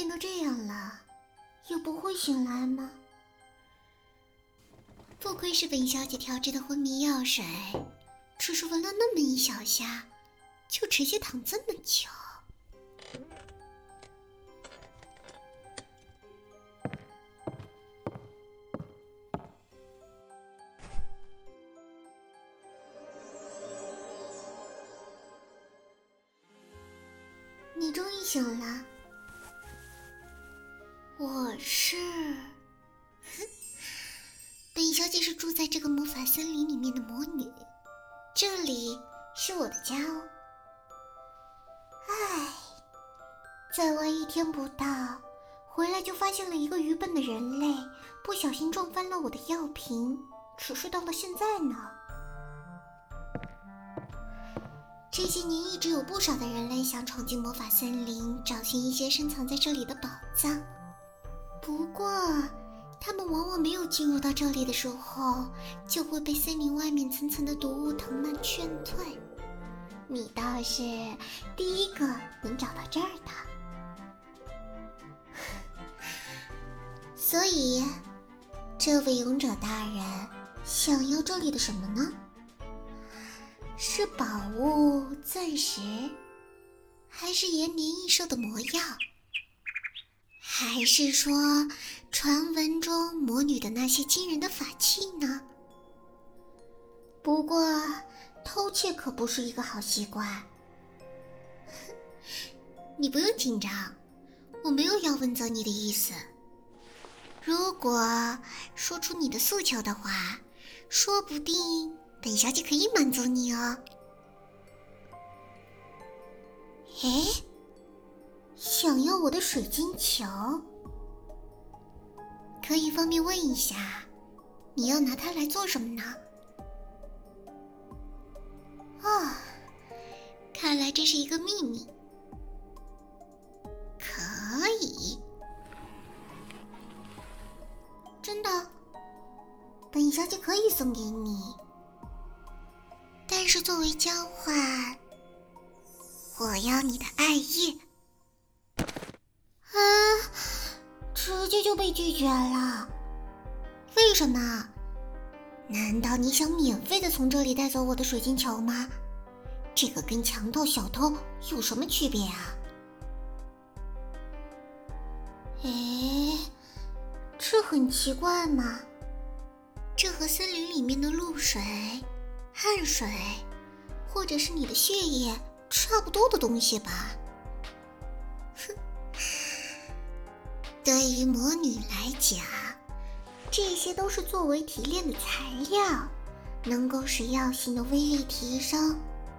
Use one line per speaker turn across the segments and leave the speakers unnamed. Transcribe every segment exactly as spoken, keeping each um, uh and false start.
都这样了，也不会醒来吗？不愧是本小姐调制的昏迷药水，只是闻了那么一小下，就直接躺这么久。你终于醒了。我是本小姐是住在这个魔法森林里面的魔女，这里是我的家哦。唉，在外一天不到，回来就发现了一个愚笨的人类不小心撞翻了我的药瓶，持续到了现在呢。这些年一直有不少的人类想闯进魔法森林，找寻一些深藏在这里的宝藏。不过他们往往没有进入到这里的时候，就会被森林外面层层的毒雾藤蔓劝退。你倒是第一个能找到这儿的。所以这位勇者大人想要这里的什么呢？是宝物、钻石，还是延年益寿的魔药？还是说传闻中魔女的那些惊人的法器呢？不过偷窃可不是一个好习惯。你不用紧张，我没有要问责你的意思。如果说出你的诉求的话，说不定本小姐可以满足你哦。诶，想要我的水晶球？可以方便问一下，你要拿它来做什么呢？哦，看来这是一个秘密。可以。真的，本小姐可以送给你。但是作为交换，我要你的爱液。啊，直接就被拒绝了。为什么？难道你想免费的从这里带走我的水晶球吗？这个跟强盗小偷有什么区别啊？诶，这很奇怪嘛。这和森林里面的露水、汗水，或者是你的血液差不多的东西吧。哼，对于魔女来讲，这些都是作为提炼的材料，能够使药性的威力提升。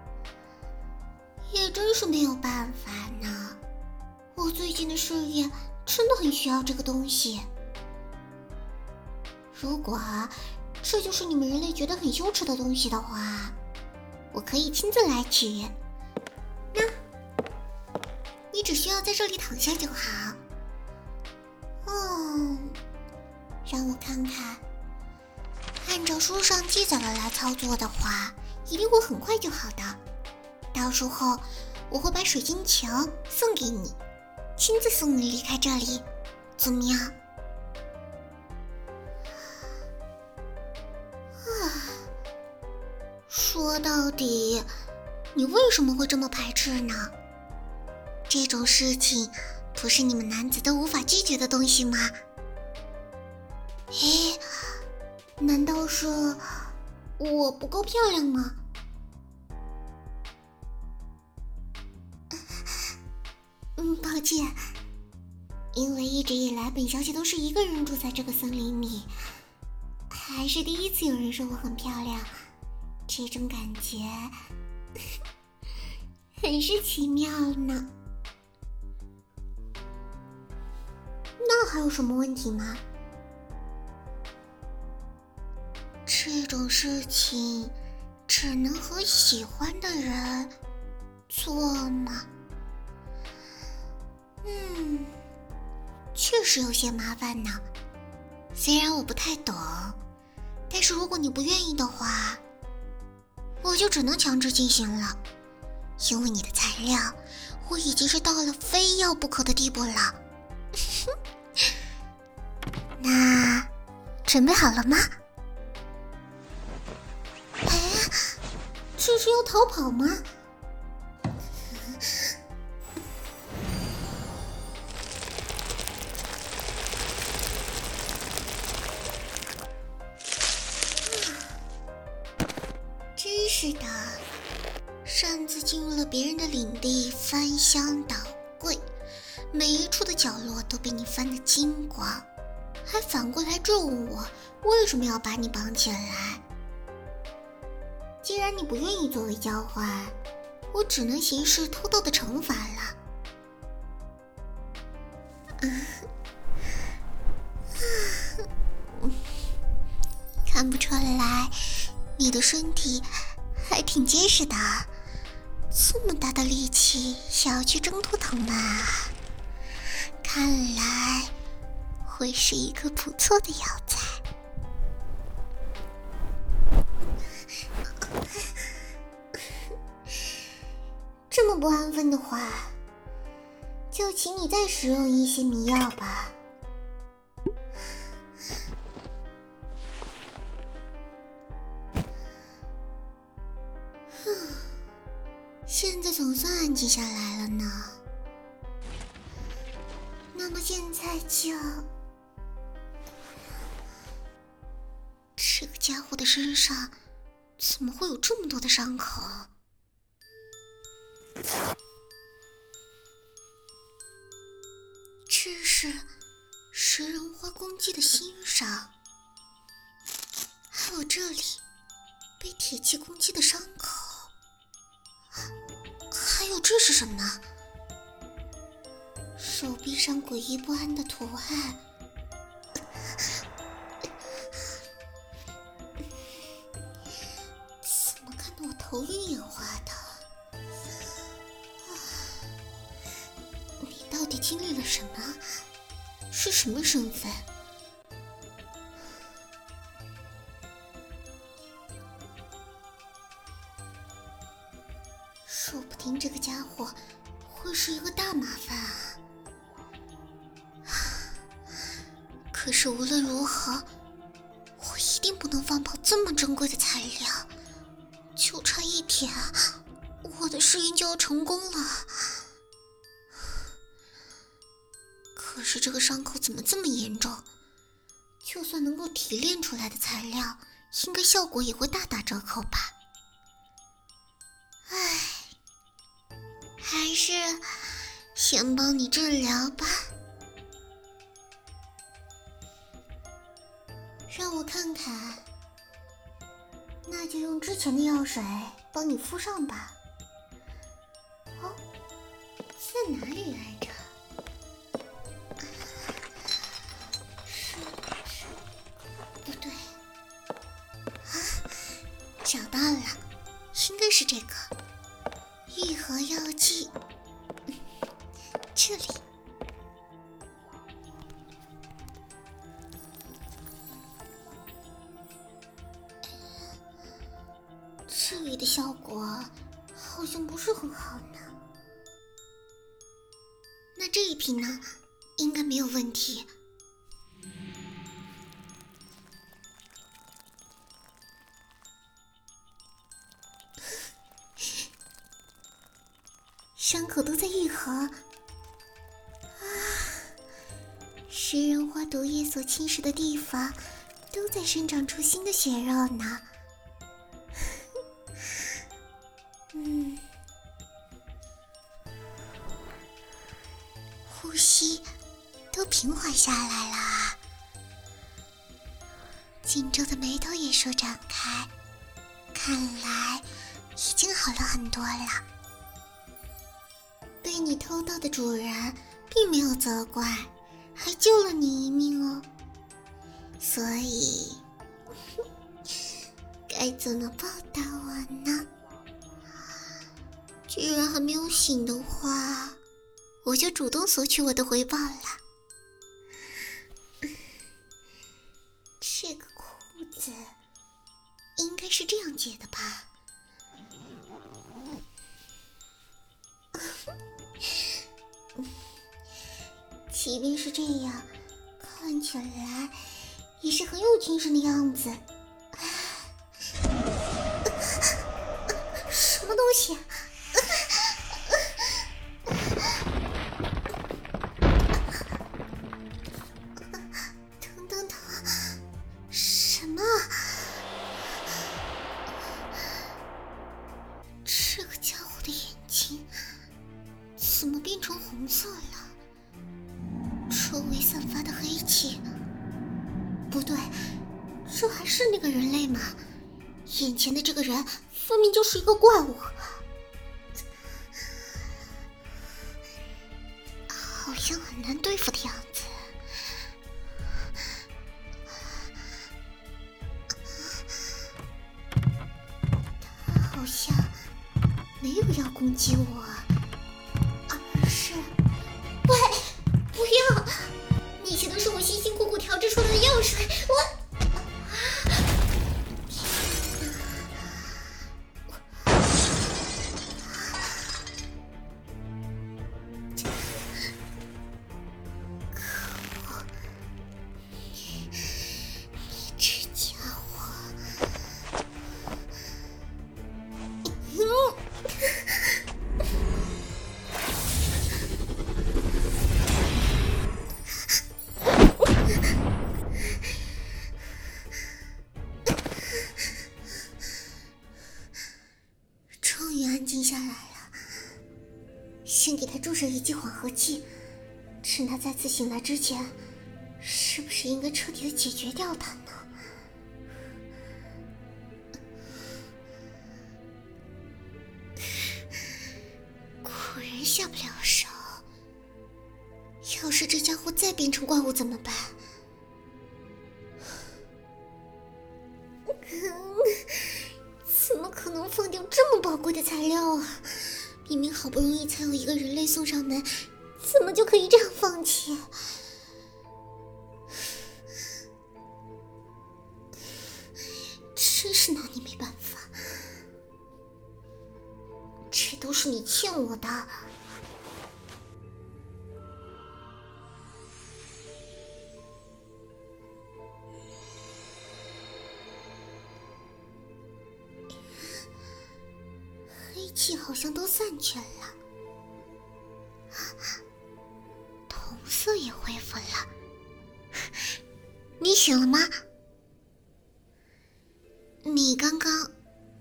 也真是没有办法呢，我最近的事业真的很需要这个东西。如果这就是你们人类觉得很羞耻的东西的话，我可以亲自来取。那你只需要在这里躺下就好。嗯，让我看看，按照书上记载的来操作的话，一定会很快就好的。到时候我会把水晶球送给你，亲自送你离开这里，怎么样？说到底，你为什么会这么排斥呢？这种事情不是你们男子都无法拒绝的东西吗？诶，难道是我不够漂亮吗？嗯，抱歉，因为一直以来本小姐都是一个人住在这个森林里，还是第一次有人说我很漂亮。这种感觉很是奇妙呢。那还有什么问题吗？这种事情只能和喜欢的人做吗？嗯，确实有些麻烦呢。虽然我不太懂，但是如果你不愿意的话，我就只能强制进行了，因为你的材料我已经是到了非要不可的地步了。 那准备好了吗？哎，这是要逃跑吗？真是的，擅自进入了别人的领地，翻箱倒柜，每一处的角落都被你翻得精光，还反过来质问我为什么要把你绑起来。既然你不愿意作为交换，我只能行使偷盗的惩罚了。嗯，看不出来你的身体还挺结实的，这么大的力气想要去挣脱他们啊，看来会是一个不错的药材。这么不安分的话，就请你再使用一些迷药吧。现在总算安静下来了呢。那么现在就……这个家伙的身上怎么会有这么多的伤口？这是食人花攻击的新伤，还有这里被铁器攻击的伤口，还有这是什么呢？手臂上诡异不安的图案，怎么看得我头晕眼花的？你到底经历了什么？是什么身份？说不定这个家伙会是一个大麻烦啊！可是无论如何，我一定不能放跑这么珍贵的材料，就差一点，我的试验就要成功了。可是这个伤口怎么这么严重？就算能够提炼出来的材料，应该效果也会大打折扣吧？唉，还是先帮你治疗吧。让我看看，那就用之前的药水帮你敷上吧。哦，在哪里来着？是是，不对，啊，找到了，应该是这个愈合药剂，嗯，这里。这里的效果好像不是很好呢。那这一瓶呢，应该没有问题。伤口都在愈合啊！食人花毒液所侵蚀的地方，都在生长出新的血肉呢。嗯，呼吸都平缓下来了，荆州的眉头也舒展开，看来已经好了很多了。被你偷盗的主人并没有责怪，还救了你一命哦，所以该怎么报答我呢？居然还没有醒的话，我就主动索取我的回报了。这个裤子应该是这样解的吧？ 即便是这样，看起来也是很有精神的样子。什么东西？疼疼疼！什么？这个家伙的眼睛怎么变成红色了？周围散发的黑气，不对，这还是那个人类吗？眼前的这个人分明就是一个怪物，好像很难对付的样子。他好像没有要攻击我，而是……喂，不要！那些都是我辛辛苦苦调制出来的药水，我……安静下来了，先给他注射一剂缓和剂，趁他再次醒来之前，是不是应该彻底的解决掉他呢？果然下不了手。要是这家伙再变成怪物怎么办？怎么可能放掉这么宝贵的材料啊？明明好不容易才有一个人类送上门，怎么就可以这样放弃？真是拿你没办法，这都是你欠我的。黑气好像都散全了，瞳色也恢复了。你醒了吗？你刚刚……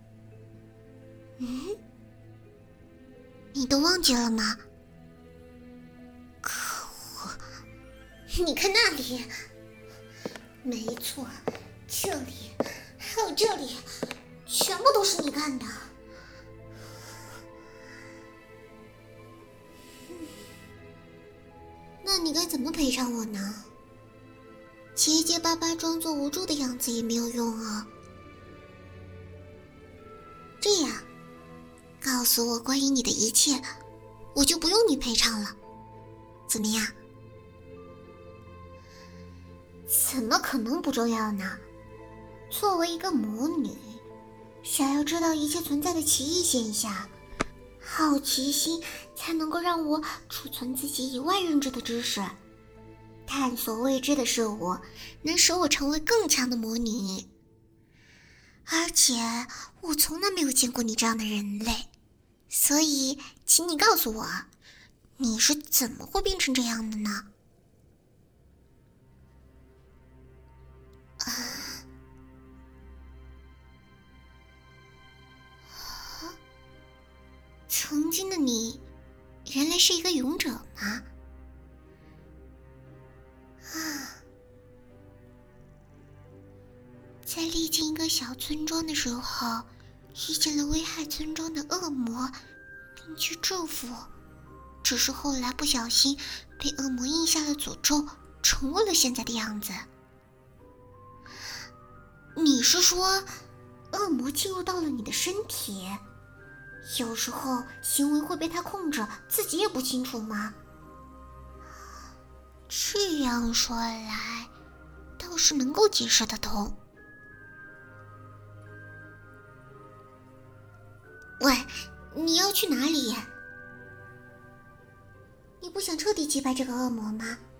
嗯？你都忘记了吗？可恶！你看那里，没错，这里还有这里，全部都是你干的。那你该怎么赔偿我呢？结结巴巴装作无助的样子也没有用啊。这样，告诉我关于你的一切，我就不用你赔偿了，怎么样？怎么可能不重要呢？作为一个魔女，想要知道一切存在的奇异现象，好奇心才能够让我储存自己以外认知的知识，探索未知的事物，能使我成为更强的魔女。而且我从来没有见过你这样的人类，所以请你告诉我，你是怎么会变成这样的呢？啊，曾经的你原来是一个勇者吗？啊，在历经一个小村庄的时候，遇见了危害村庄的恶魔，并去祝福，只是后来不小心被恶魔印下了诅咒，成为了现在的样子。你是说，恶魔进入到了你的身体？有时候行为会被他控制，自己也不清楚吗？这样说来，倒是能够解释得通。喂，你要去哪里？你不想彻底击败这个恶魔吗？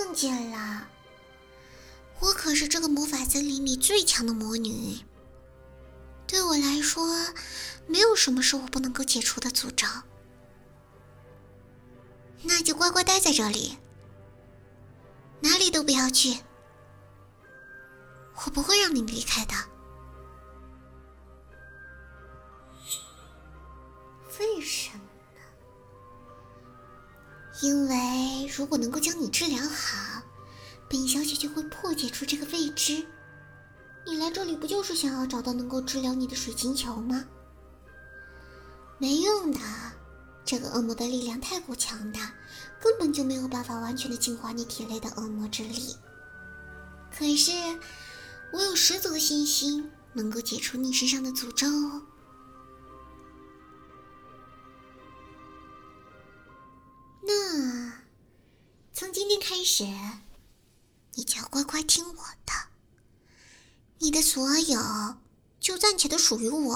忘记了，我可是这个魔法森林里最强的魔女。对我来说，没有什么是我不能够解除的诅咒。那就乖乖待在这里，哪里都不要去，我不会让你离开的。为什么呢？因为如果能够将你治疗好，本小姐就会破解出这个未知。你来这里不就是想要找到能够治疗你的水晶球吗？没用的，这个恶魔的力量太过强大，根本就没有办法完全的净化你体内的恶魔之力。可是我有十足的信心能够解除你身上的诅咒哦。那从今天开始，你就要乖乖听我的，你的所有就暂且的属于我。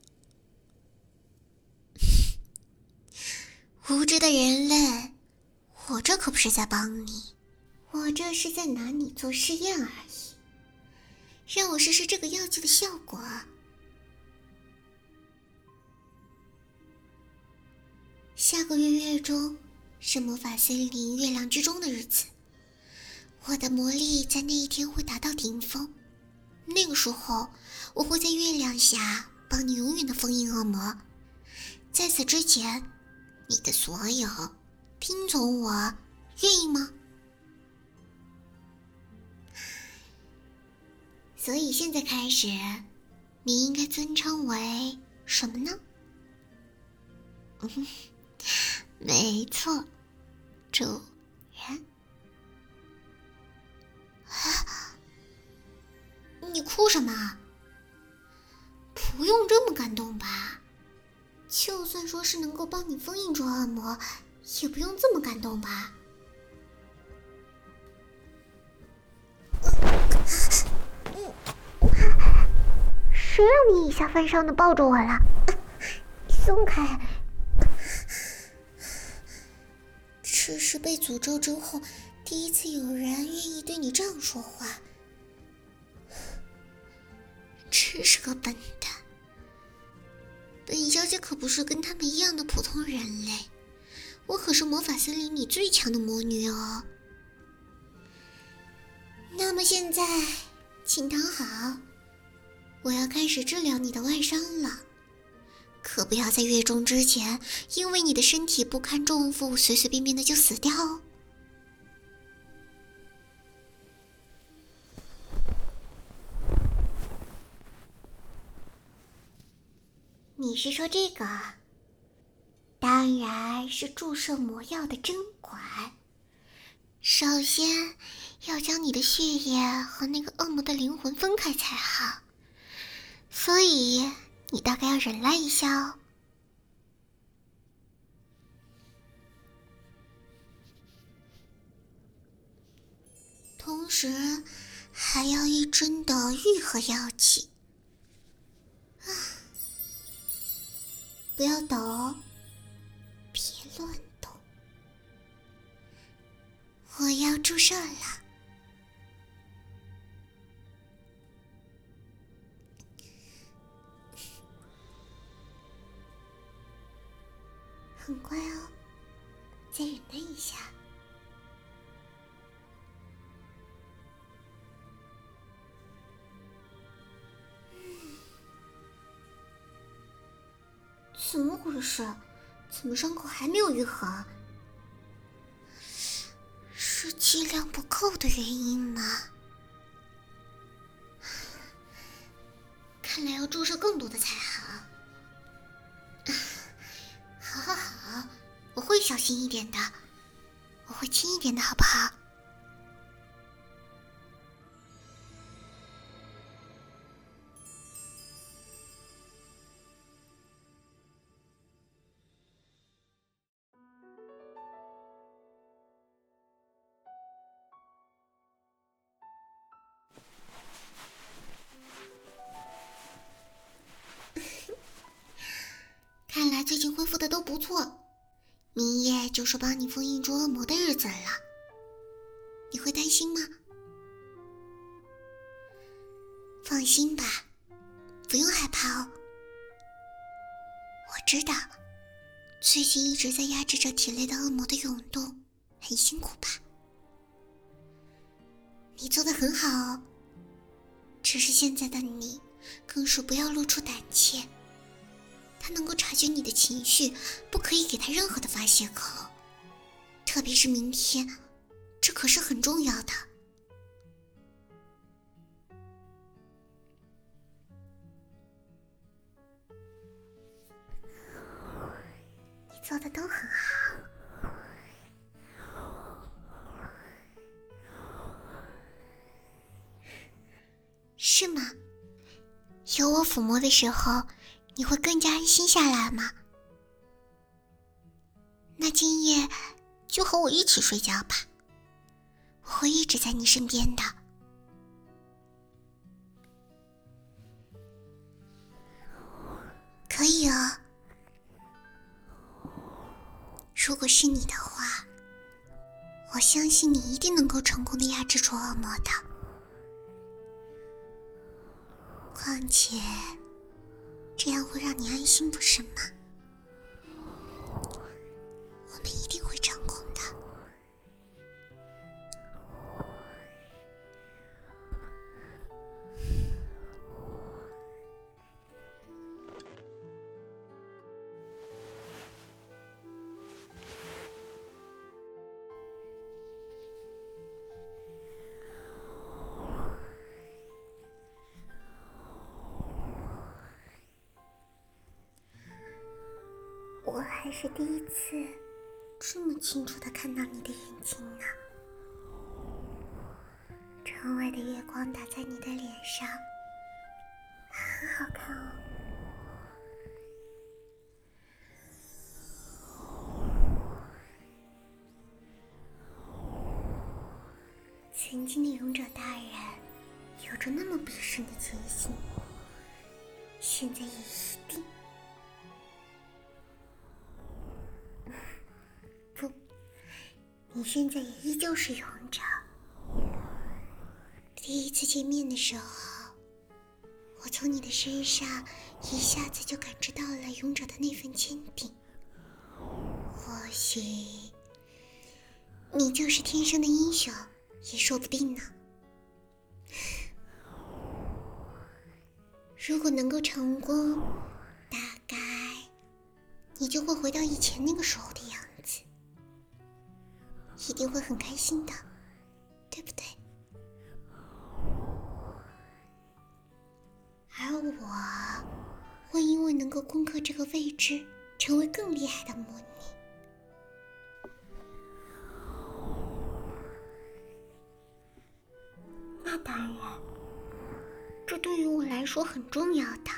无知的人类，我这可不是在帮你，我这是在拿你做试验而已，让我试试这个药剂的效果。下个月月中是魔法森林月亮之中的日子，我的魔力在那一天会达到顶峰。那个时候，我会在月亮下帮你永远的封印恶魔。在此之前，你的所有听从我，愿意吗？所以现在开始，你应该尊称为什么呢？嗯，没错，主人。啊，你哭什么？不用这么感动吧？就算说是能够帮你封印住恶魔，也不用这么感动吧？谁让你以下犯上的抱着我了？松开！这是被诅咒之后第一次有人愿意对你这样说话，真是个笨蛋。本小姐可不是跟他们一样的普通人类，我可是魔法森林里最强的魔女哦。那么现在，请躺好，我要开始治疗你的外伤了。可不要在月中之前，因为你的身体不堪重负，随随便便的就死掉哦。你是说这个？当然是注射魔药的针管。首先要将你的血液和那个恶魔的灵魂分开才好，所以你大概要忍耐一下哦。同时还要一针的愈合药剂。啊，不要抖哦，别乱动。我要注射了。很乖哦，再忍耐一下。怎么回事？怎么伤口还没有愈合？是剂量不够的原因吗？看来要注射更多的才好。好好好，我会小心一点的，我会轻一点的，好不好？看来最近恢复的都不错，明夜就是帮你封印住恶魔的日子了。 你会担心吗？放心吧，不用害怕哦。我知道，最近一直在压制着体内的恶魔的涌动，很辛苦吧？你做得很好哦，只是现在的你更是不要露出胆怯。他能够察觉你的情绪，不可以给他任何的发泄口，特别是明天，这可是很重要的。你做的都很好，是吗？有我抚摸的时候，你会更加安心下来吗？那今夜就和我一起睡觉吧，我会一直在你身边的。可以哦。如果是你的话，我相信你一定能够成功的压制住恶魔的。况且，这样会让你安心，不是吗？我们一定会成功的。我还是第一次这么清楚地看到你的眼睛呢。窗外的月光打在你的脸上，很好看哦。曾经的勇者大人有着那么鄙视的决心，现在也一定不，你现在也依旧是勇者。第一次见面的时候，我从你的身上一下子就感知到了勇者的那份坚定。或许你就是天生的英雄，也说不定呢。如果能够成功，大概你就会回到以前那个时候的样子，一定会很开心的，对不对？而我会因为能够攻克这个位置，成为更厉害的魔女。那当然，这对于我来说很重要的。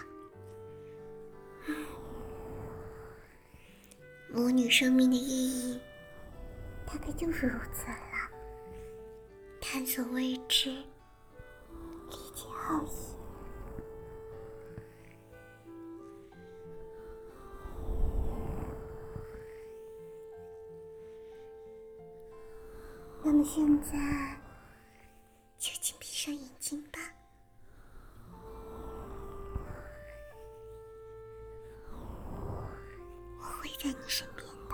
魔女生命的意义大概就是如此了，探索未知，理解好奇。那么现在就请闭上眼睛吧。我会在你身边的。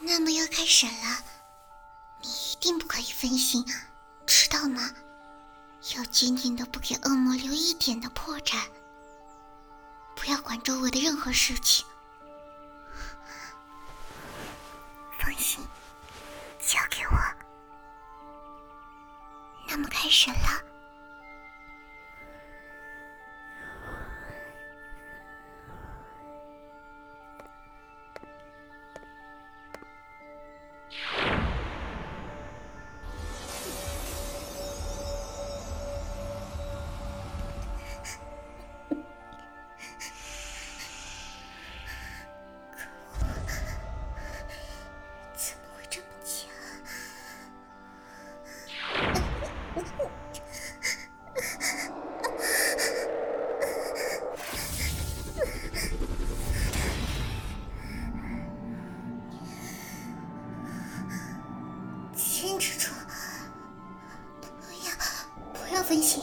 那么要开始了，你一定不可以分心，知道吗？要坚定的不给恶魔留一点的破绽，不要管周围的任何事情。放心，交给我。那么开始了。坚持住，不要不要分心。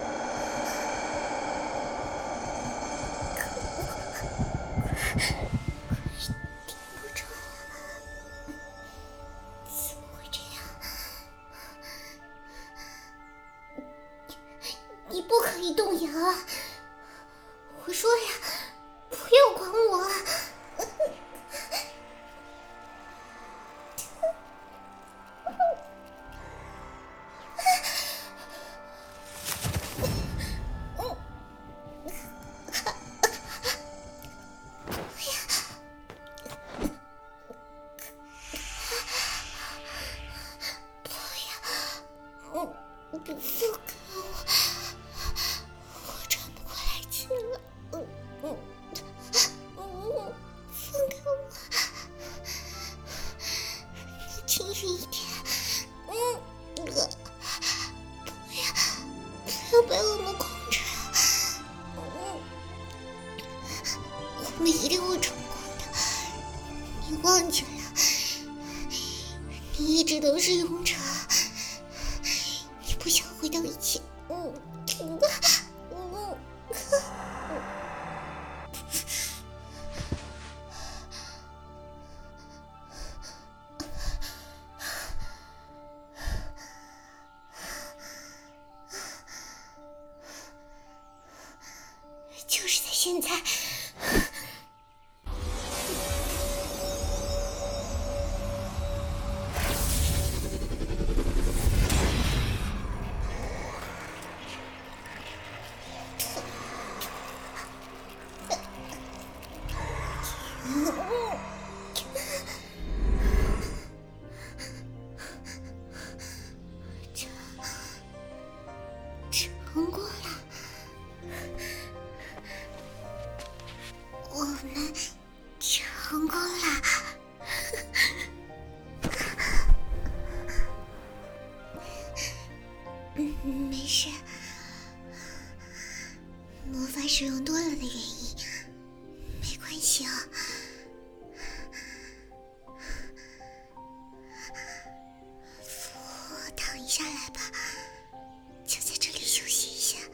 你不可以动摇啊！我说呀，不要管我啊！不要，放开我！我喘不过来气了。嗯嗯嗯，放开我！你轻轻一点。嗯，不要，不要被我们控制。嗯，我们一定会成功的。你忘记了，你一直都是勇者。不想回到以前，嗯嗯嗯，就是在现在。成功了，我们成功了。嗯，没事，魔法使用多了的原因，没关系哦。我躺一下来吧，就在这里休息一下。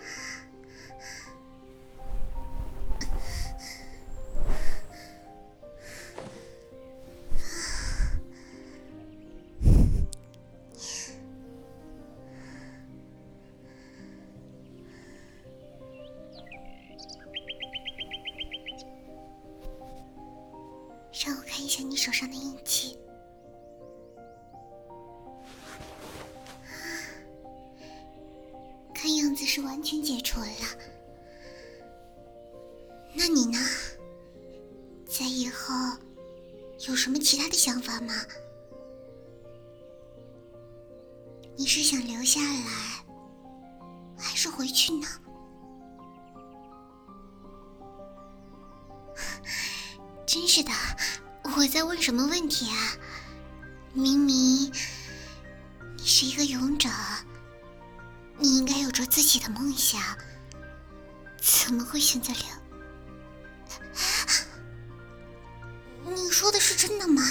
让我看一下你手上的印记。看样子是完全解除了。那你呢？在以后有什么其他的想法吗？你是想留下来，还是回去呢？真是的，我在问什么问题啊？明明你是一个勇者，你应该有着自己的梦想，怎么会选择留？你说的是真的吗？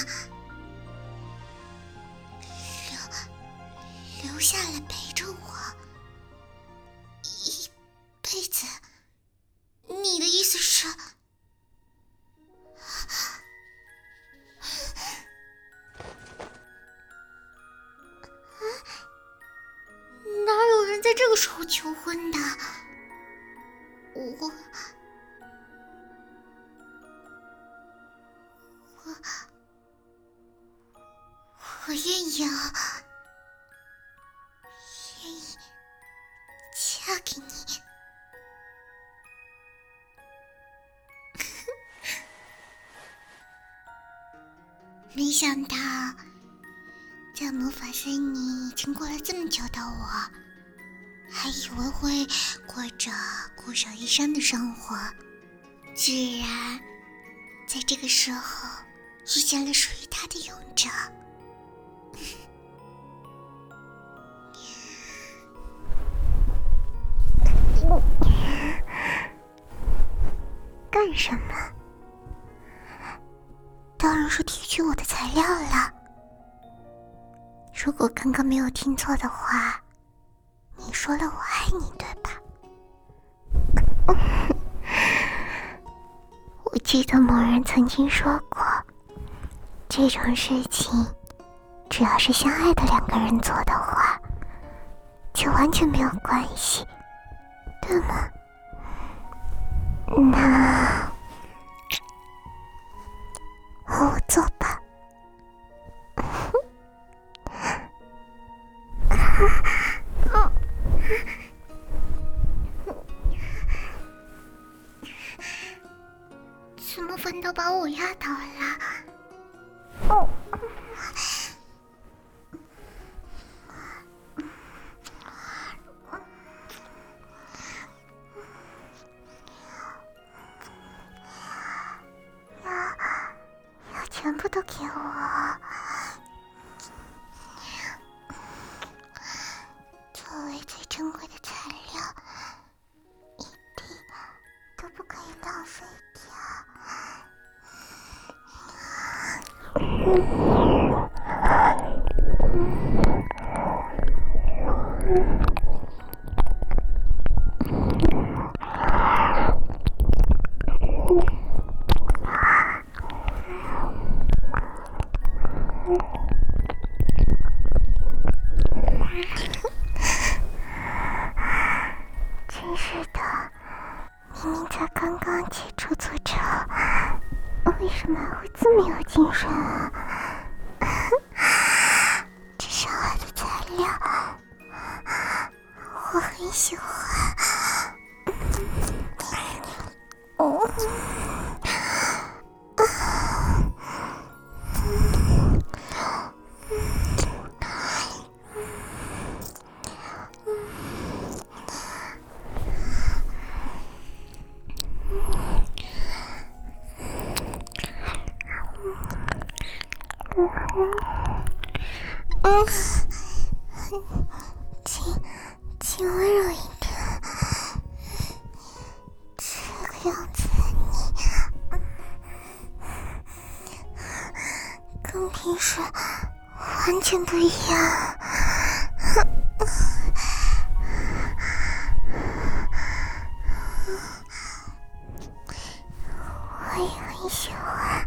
留留下来陪着我一辈子？你的意思是？ 时候求婚的？我我我愿意啊，愿意嫁给你。没想到在魔法森林已经过了这么久的我，还以为会过着孤守一生的生活，居然在这个时候遇见了属于他的勇者。干什么？当然是提取我的材料了。如果刚刚没有听错的话，你说了我爱你，对吧？我记得某人曾经说过，这种事情只要是相爱的两个人做的话，就完全没有关系，对吗？那和我做吧。怎么反倒把我压倒了？哦，要要全部都给我。作为最珍贵的材料，一滴都不可以浪费掉。真是的，明明才刚刚接触组织，为什么还会这么有精神啊？这上来的材料我很喜欢。哦，嗯，请请温柔一点，这个样子你跟平时完全不一样。我也很喜欢。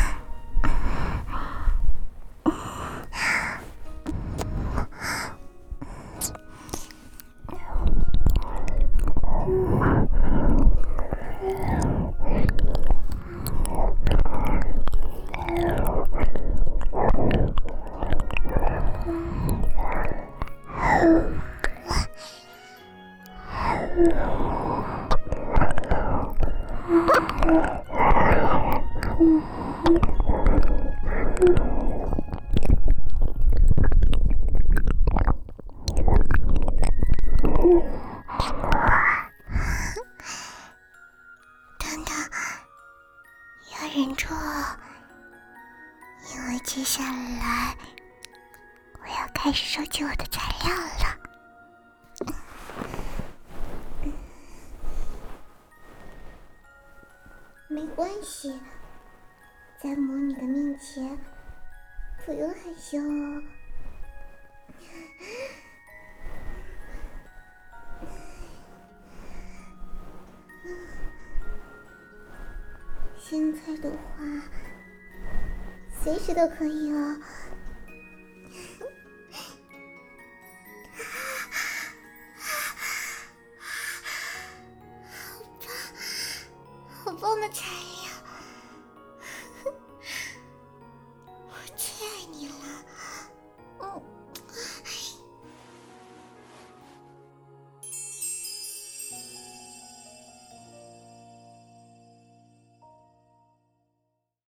等等，要忍住哦，因为接下来我要开始收集我的材料了。没关系，在魔女的面前不用害羞哦。现在的话，随时都可以哦。 了才